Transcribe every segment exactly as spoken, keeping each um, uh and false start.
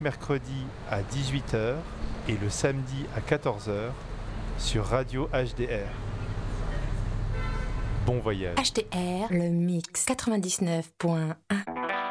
mercredi à dix-huit heures et le samedi à quatorze heures sur Radio H D R. Bon voyage. H D R, le mix quatre-vingt-dix-neuf point un.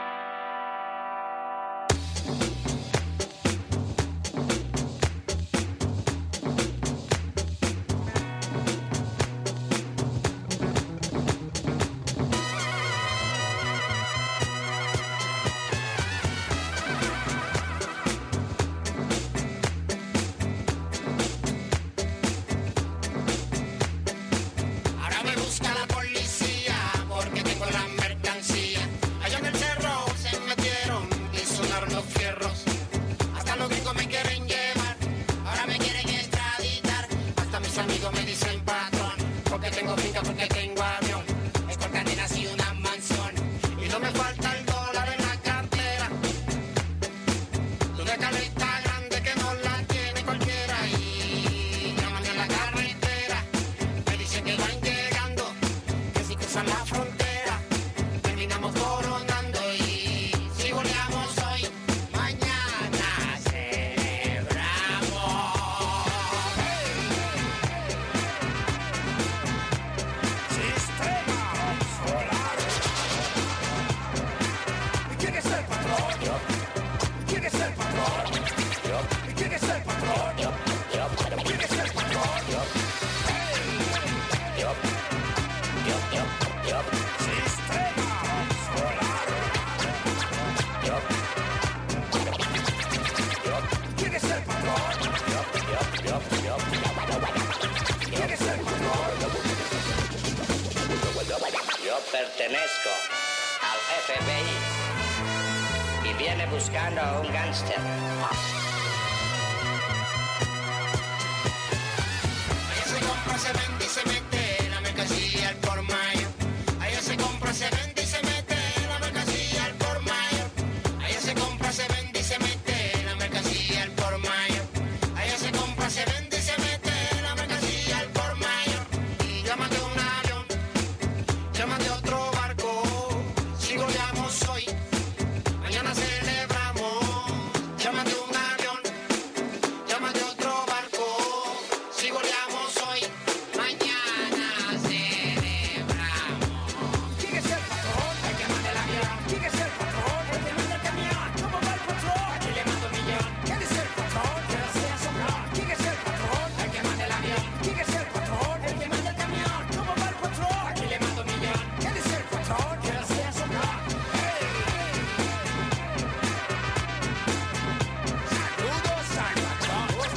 Pertenezco al F B I y viene buscando a un gángster. Allá se compra, se vende y se mete la mercancía al por mayo. Allá se compra, se vende y se mete la mercancía al por mayo. Allá se compra, se vende y se mete la mercancía al por mayo. Allá se compra, se vende y se mete la mercancía al por mayo. Y llámate un avión, llámate otro barco, si goleamos hoy, mañana celebramos. Llámate un avión, llámate otro barco, si goleamos hoy, mañana celebramos. ¿Quién es el patrón? El que manda el avión. ¿Quién es el patrón? El que manda el camión. ¿Cómo va el patrón? Aquí le mando un millón. ¿Quién es el patrón? Que no sea soplón. ¿Quién es el patrón? El que manda el avión. ¿Quién es el patrón? El que manda el camión. ¿Cómo va el patrón? Aquí le mando un millón. ¿Quién es el patrón? Que no sea soplón. Saludos al patrón.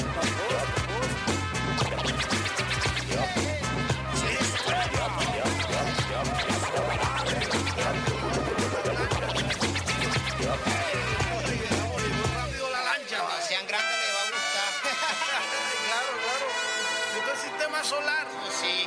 Rápido la lancha, cuando sean grandes les va a gustar. Claro, claro. Esto es sistema solar. Sí.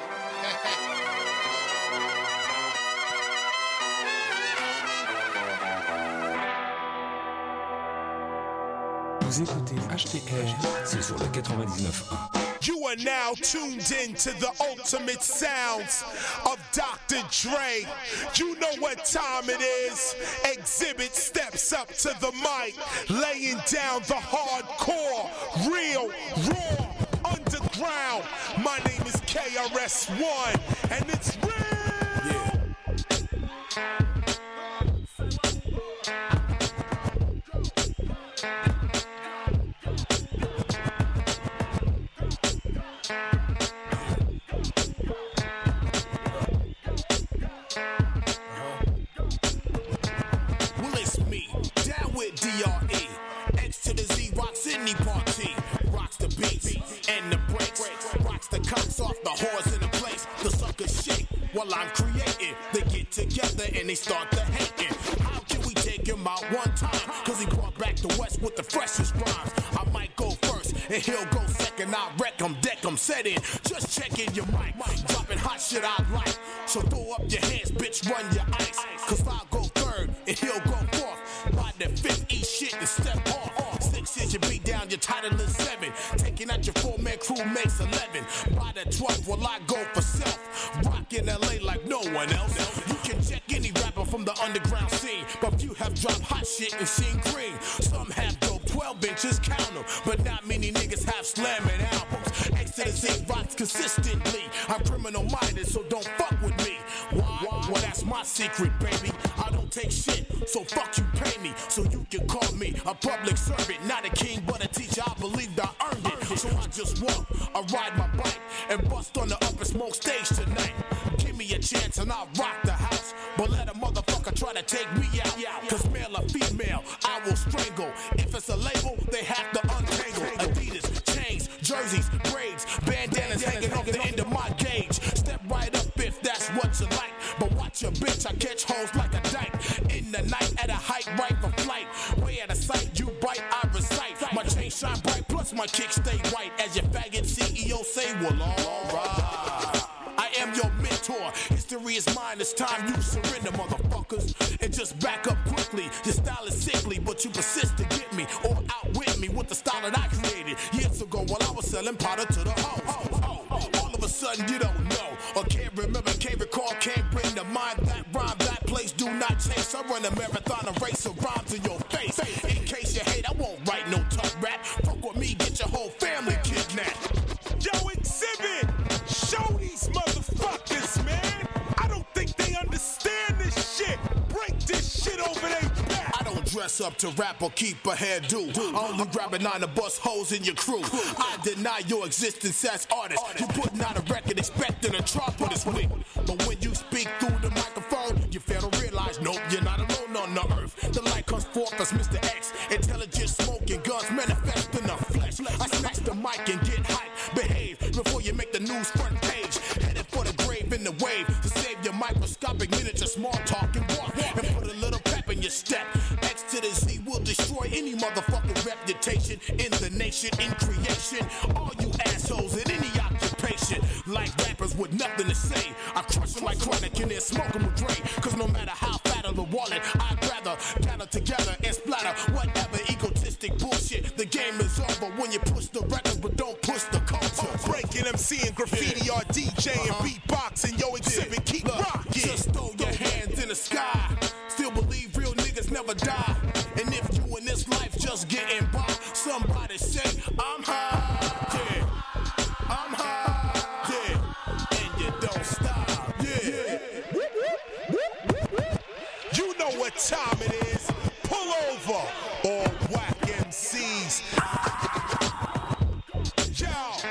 Vous écoutez H T R, C'est sur le quatre-vingt-dix-neuf point un. You are now tuned in to the ultimate sounds of Doctor Dre. You know what time it is. Exhibit steps up to the mic, laying down the hardcore, real, raw, underground. My name is K R S One, and it's real. Well, it's me, down with D R E. X to the Z, rocks any party. Rocks the beats and the breaks. Rocks the cocks off the whores in the place. The suckers shake while I'm creating. They get together and they start to hating. How can we take him out one time? Cause he brought back the West with the freshest rhymes. I might go first and he'll go second. I'll wreck him, deck him, set in. Just checking your mic. Dropping hot shit I like. So throw up your hands, bitch, run your ice. Cause I'll go third and he'll go fourth. By the fifth, eat shit and step off. Six is your beat down, your title is seven. Taking out your four-man crew makes eleven. By the twelfth, well, I go for self. Rock in L A like no one else. You can check any rapper from the underground scene. But few have dropped hot shit and seen green. Some have dope twelve. just count them. But not many niggas have slamming albums. X to the Z rocks consistently. I'm criminal minded, so don't fuck with me. Why? Well, that's my secret, baby. I don't take shit, so fuck you, pay me. So you can call me a public servant. Not a king, but a teacher. I believed I earned it. So I just walk, I ride my bike, and bust on the upper smoke stage tonight. Give me a chance and I'll rock the house. But let a motherfucker try to take me out. Cause male or female, I will strangle. If it's a label, they have to untangle. Adidas, chains, jerseys, braids, bandanas hanging off the end of my gauge. Step right up if that's what you like. But watch your bitch, I catch hoes like a dyke. In the night at a height, right for flight. Way out of sight, you bite, I recite. My chain shine bright, plus my kick stay white. As your faggot C E O say, well, alright. I am your mentor. History is mine. It's time you surrender, motherfuckers. And just back up quickly. Your style is sickly, but you persist to get me or outwit me with the style that I created years ago while I was selling powder to the hoes. Oh, oh, all of a sudden you don't know or can't remember, can't recall, can't bring to mind that rhyme, that place. Do not chase. I run a marathon, a race of rhymes in your face. In case you hate, I won't write no tough rap. Fuck with me, get your whole family kidnapped. Yo, Exhibit, show these motherfuckers, man. I don't think they understand this shit. Break this shit over their back. I don't dress up to rap or keep a hairdo. I only grab a nine to bust holes in your crew. I deny your existence as artist. You putting out a record expecting a drop on this week. But when you speak through the microphone, you fail to realize, nope, you're not alone on the earth. The light comes forth as Mister X. Intelligent smoking guns manifest in the flesh. I snatch the mic and get hype. Behave before you make the news front page. Headed for the grave in the wave to save your microscopic miniature small talk and walk. And put a little pep in your step. X to the Z will destroy any motherfucking reputation in the nation, in creation. All you assholes in any occupation, like rappers with nothing to say. I crush them like chronic and then smoke them with Dre. Cause no matter how fat of the wallet, I'd rather gather together and splatter whatever egotistic bullshit. The game is over when you push the record, but don't push the culture. Breaking MCing, graffiti, or DJing, uh-huh. Beatboxing, yo, Exhibit, keep Look, rocking. Just throw your hands in the sky. Still believe real niggas never die. And if you in this life just getting by, somebody say, I'm high. Yeah, I'm high. Yeah, and you don't stop. Yeah. You know what time it is. Pull over, all whack M Cs. Yo,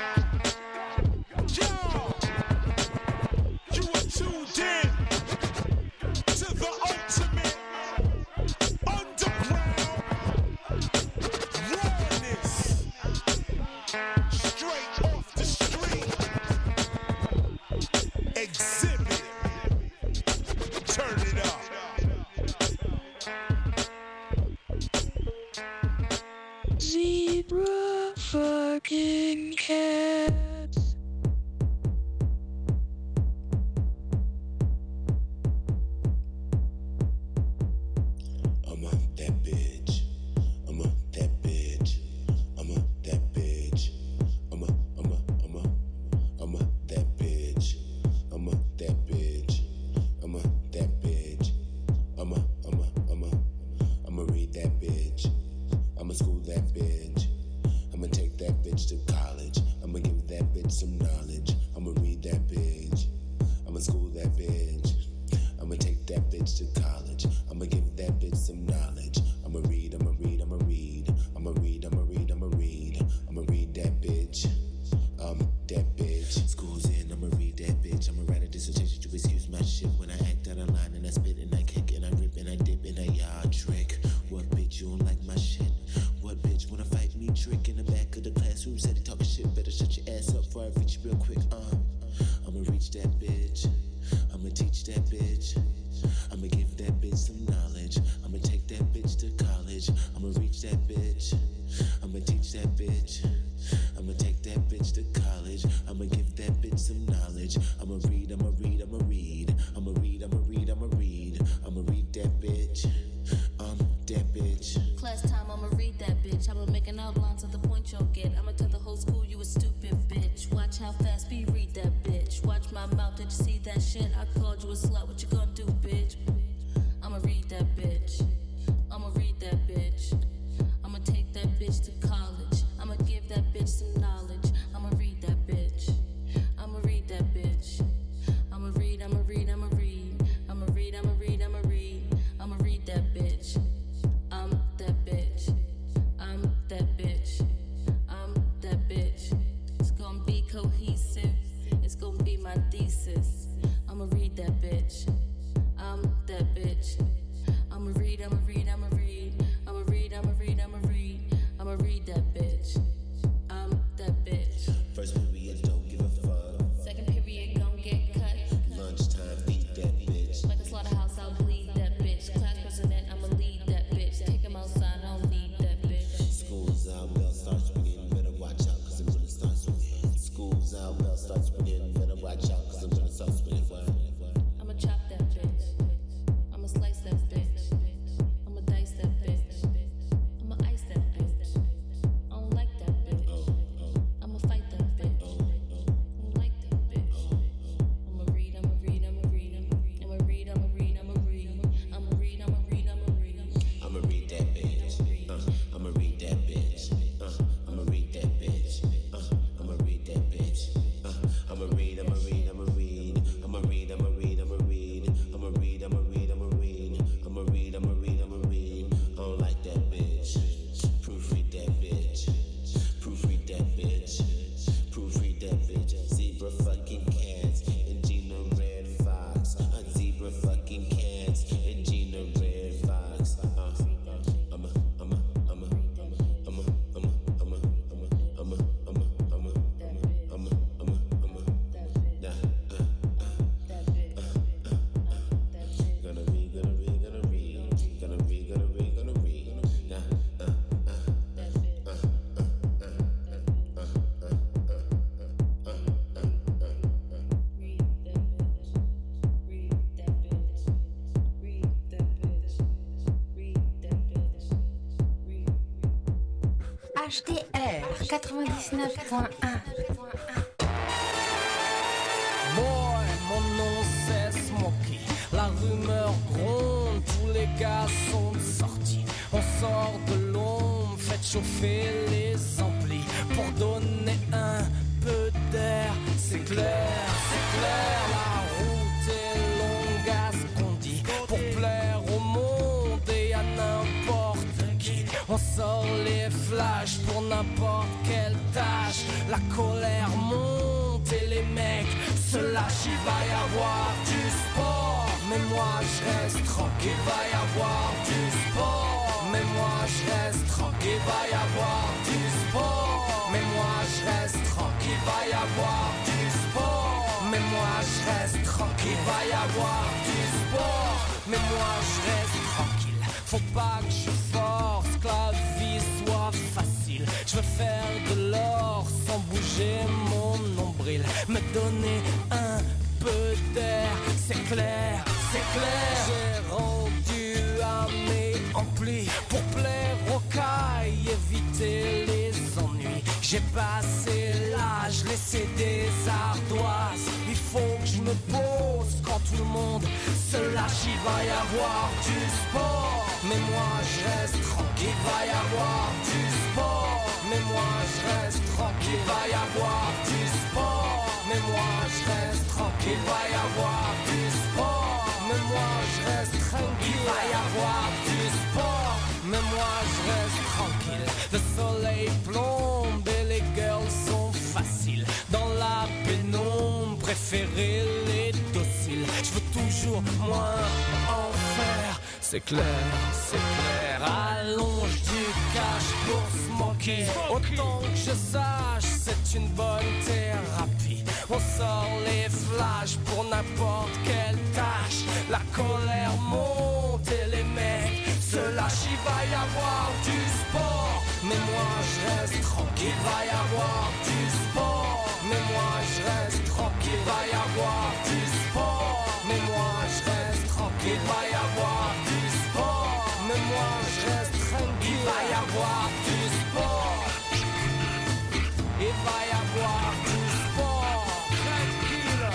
yo, you are tuned in to the ultimate underground rawness, straight off the street. Exhibit, turn it up. Zebra fucking cats. I'm a that bitch. I'm a that bitch. I'm a that bitch. I'm a I'm a I'm a I'm a that bitch. I'm a that bitch. I'm a that bitch. I'm a I'm a I'm a I'm a read that bitch. I'ma school that bitch. I'ma take that bitch to college. I'ma give that bitch some knowledge. I'ma read that bitch. I'ma school that bitch. I'ma take that bitch to college. I'ma give that bitch some knowledge. I'ma read, I'ma read, I'ma read. I'ma read, I'ma read, I'ma read. I'ma read that bitch. Um, that bitch. School's in, I'ma read that bitch. I'ma write a dissertation to excuse my shit when I act out of line and I spit and I kick and I rip and I dip and I yard trick. What bitch you don't like my shit? What bitch wanna fight me? Trick in the back of the classroom, said he talking shit. Better shut your ass up before I reach you real quick. Uh, I'ma reach that bitch. I'ma teach that bitch. I'ma give that bitch some knowledge. I'ma take that bitch to college. I'ma reach that bitch. I'ma teach that bitch. I'ma take that bitch to college. I'ma give that bitch some knowledge. I'ma read, I'ma read, I'ma read. I'ma read, I'ma read, I'ma read. I'ma read that bitch. Um, that bitch. Class time, I'ma read that bitch. I'ma make an outline to the point you'll get. I'ma tell the whole school you a stupid bitch. Watch how fast we read that bitch. Watch my mouth, did you see that shit? I called you a slut, what you gonna do, bitch? I'ma read that bitch. I'ma read that bitch. I'ma take that bitch to watch out, cause I'm gonna start spinning wide. I'ma chop that bitch. I'ma slice that bitch. I'ma dice that bitch. I'ma ice that bitch. I don't like that bitch. I'ma fight that bitch. I don't like that bitch. I'ma read, I'ma read, I'ma read, I'ma read, I'ma read, I'ma read, I'ma read, I'ma read, I'ma read, I'ma read. I'ma read that bitch. Uh, I'ma read that bitch. Uh, I'ma read that bitch. Uh, I'ma read that bitch. Uh, I'ma read, I'ma read, I'ma read. I'ma read, I'ma read, I'ma read. I'ma read, I'ma read, I'ma read. I'ma read, I'ma read, I'ma read. I don't like that bitch. Proofread that bitch. Proofread that bitch. Proofread that bitch. Zebra fucking cats and Gina Red Fox. A zebra fucking cats and Gina Red Fox. Uh, uh, I'm a, I'm a, I'm a, I'm a, I'm a, I'm a, I'm a, I'm a, I'm a, I'm a, I'm a, I'm a, I'm a, I'm a, nah, uh, uh, uh, uh, uh, gonna read, gonna read, gonna read, gonna read, gonna read, gonna read, nah, uh, uh, uh, uh, uh, uh, uh, uh, uh, uh, uh, Read that bitch. Read that bitch. Read that bitch. Read that bitch. Read. H D R quatre-vingt-dix-neuf point un. Boy, mon nom c'est Smokey. La rumeur gronde, tous les gars sont sortis. On sort de l'ombre, faites chauffer les amplis pour donner un peu d'air. C'est clair, c'est clair, la route est longue à ce qu'on dit. Pour plaire au monde et à n'importe qui. On sort les flashs pour n'importe quelle tâche. La colère monte et les mecs se lâchent. Il va y avoir du sport, mais moi je reste tranquille. Il va y avoir du sport, mais moi je reste tranquille. Il va y avoir du sport, mais moi je reste tranquille. Il va y avoir du sport, mais moi je reste tranquille. Il va y avoir du sport, mais moi je reste tranquille. Faut pas que je force, que la vie soit facile. Je veux faire de l'or sans bouger mon nombril. Me donner un peu d'air, c'est clair, c'est clair. J'ai rendu à mes amplis pour plaire aux cailles, éviter les ennuis. J'ai passé l'âge, laissé des ardoises. Il faut que je me pose quand tout le monde se lâche. Il va y avoir du sport, mais moi je reste tranquille. Il va y avoir du sport, mais moi je reste tranquille. Il va y avoir du sport, mais moi je reste tranquille. Il va y avoir du sport, mais moi je reste tranquille. Il va y avoir du sport, mais moi je reste tranquille. Le soleil plombe et les girls sont faciles. Dans la pénombre, préférez les dociles. Je veux toujours moins en faire. C'est clair, c'est clair. Allonge du cash pour Smokey. Autant que je sache, c'est une bonne thérapie. On sort les flashs pour n'importe quelle tâche. La colère monte et les mecs se lâchent. Il va y avoir du sport, mais moi je reste tranquille. Il va y avoir du sport, mais moi je reste tranquille. Il va y avoir du sport, mais moi je reste tranquille. Il va y avoir du sport, mais moi je reste tranquille. Il va y avoir du sport, il va y avoir du sport, tranquille.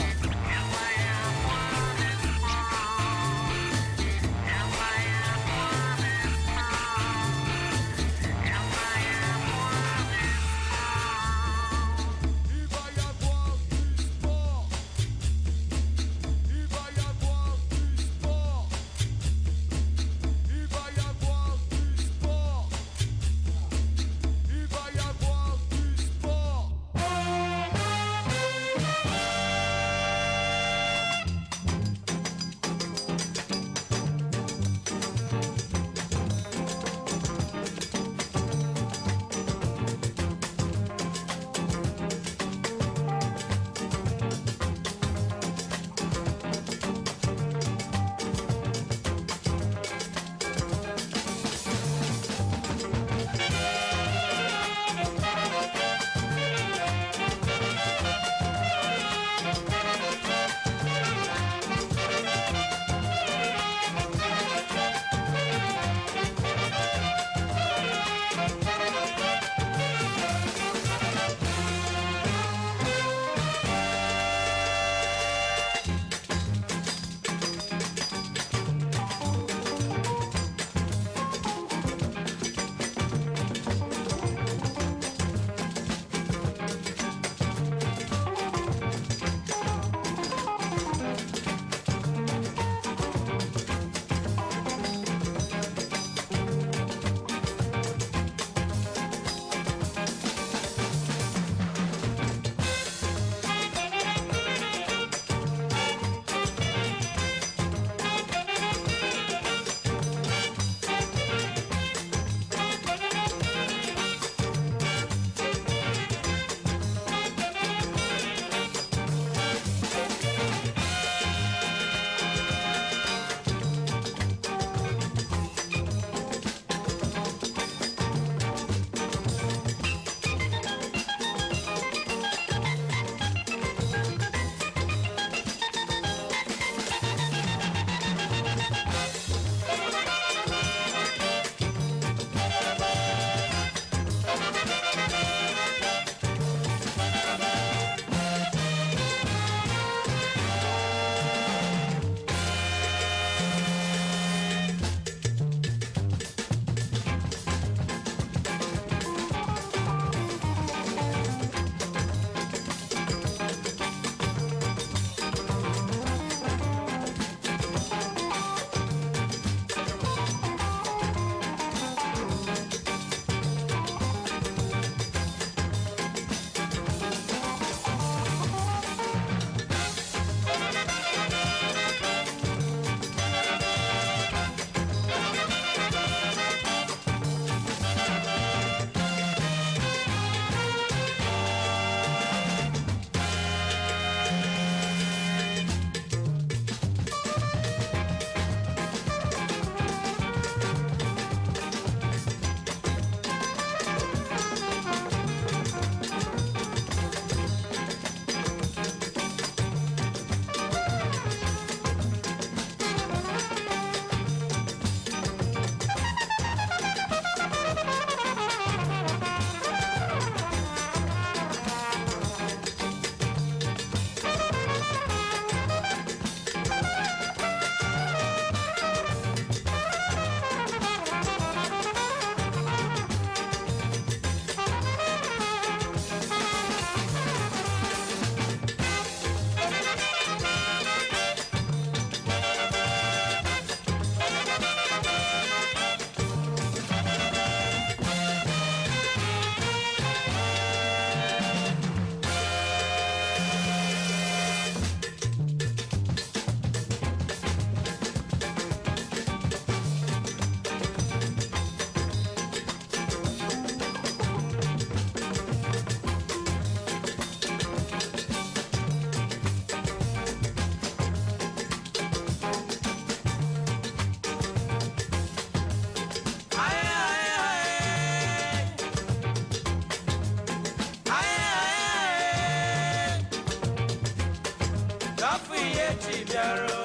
Chibiaro.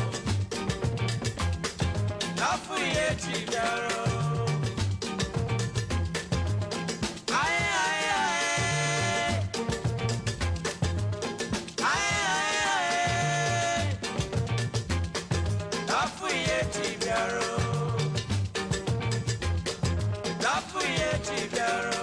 Nafuye Chibiaro. Aye, aye, aye. Aye, aye, aye. Nafuye Chibiaro. Nafuye Chibiaro.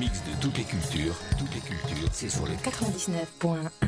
mix de toutes les cultures. Toutes les cultures, c'est sur le quatre-vingt-dix-neuf point un.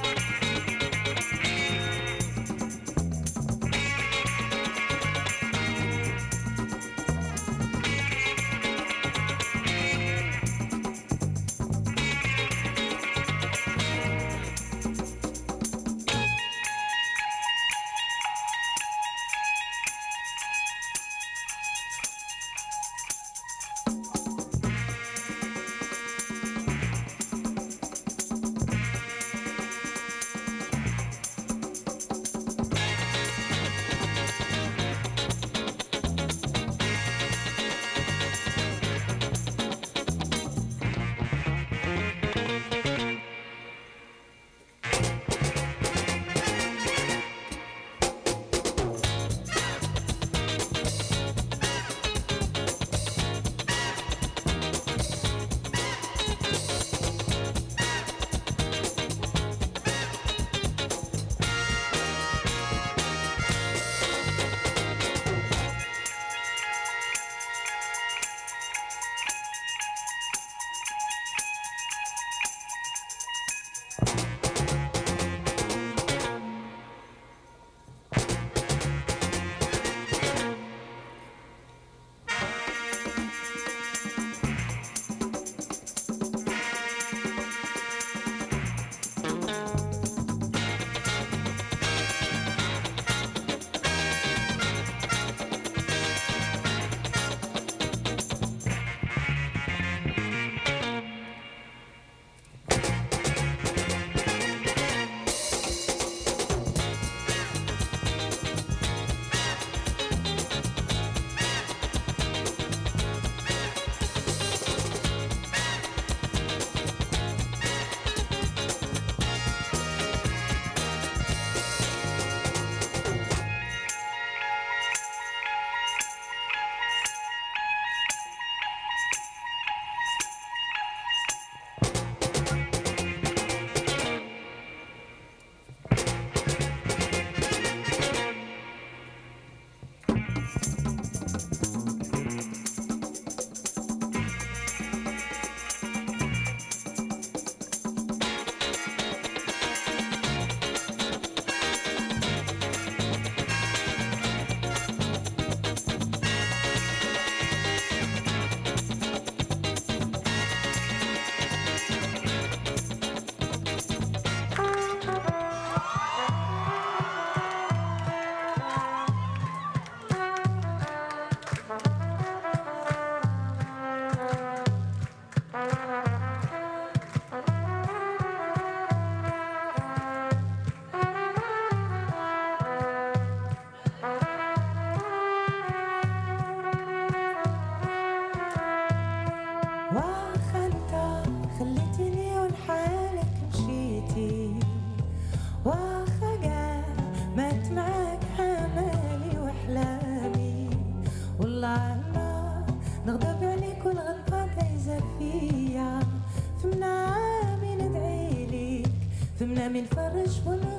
ثمنا منفرج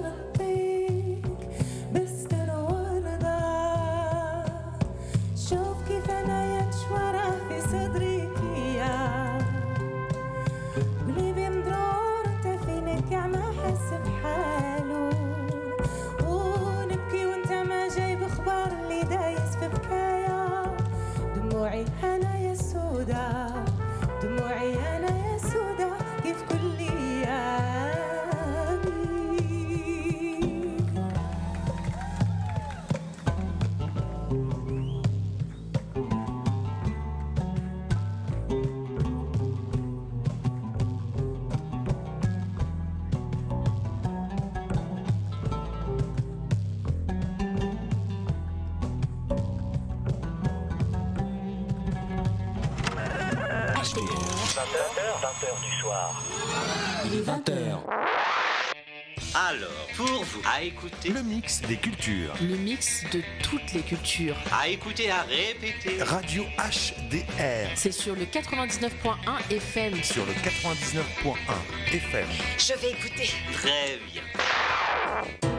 ونغطيك بستر ورضا. شوف كيف انا يتشورى في صدرك يا قلبي مضرور انت فينك ما حس بحاله، ونبكي وانت ما جايب اخبار اللي دايس في بكايا. دموعي انا يا سودا، دموعي انا يا سودا كيف كل ايامي. vingt heures du soir. Il est vingt heures. Alors, pour vous, à écouter le mix des cultures. Le mix de toutes les cultures. À écouter, à répéter. Radio H D R. C'est sur le quatre-vingt-dix-neuf point un F M. Sur le quatre-vingt-dix-neuf point un F M. Je vais écouter. Très bien.